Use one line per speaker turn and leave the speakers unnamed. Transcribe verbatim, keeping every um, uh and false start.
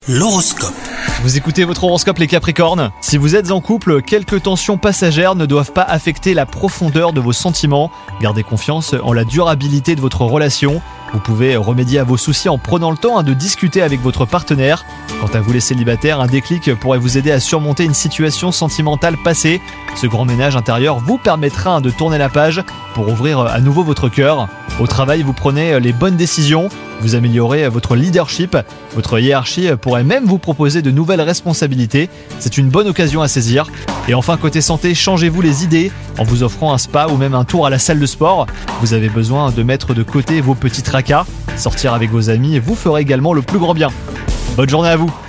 L'horoscope.
Vous écoutez votre horoscope les Capricornes. Si vous êtes en couple, quelques tensions passagères ne doivent pas affecter la profondeur de vos sentiments. Gardez confiance en la durabilité de votre relation. Vous pouvez remédier à vos soucis en prenant le temps de discuter avec votre partenaire. Quant à vous les célibataires, un déclic pourrait vous aider à surmonter une situation sentimentale passée. Ce grand ménage intérieur vous permettra de tourner la page pour ouvrir à nouveau votre cœur. Au travail, vous prenez les bonnes décisions, vous améliorez votre leadership, votre hiérarchie pourrait même vous proposer de nouvelles responsabilités. C'est une bonne occasion à saisir. Et enfin, côté santé, changez-vous les idées en vous offrant un spa ou même un tour à la salle de sport. Vous avez besoin de mettre de côté vos petits tracas. Sortir avec vos amis vous ferez également le plus grand bien. Bonne journée à vous!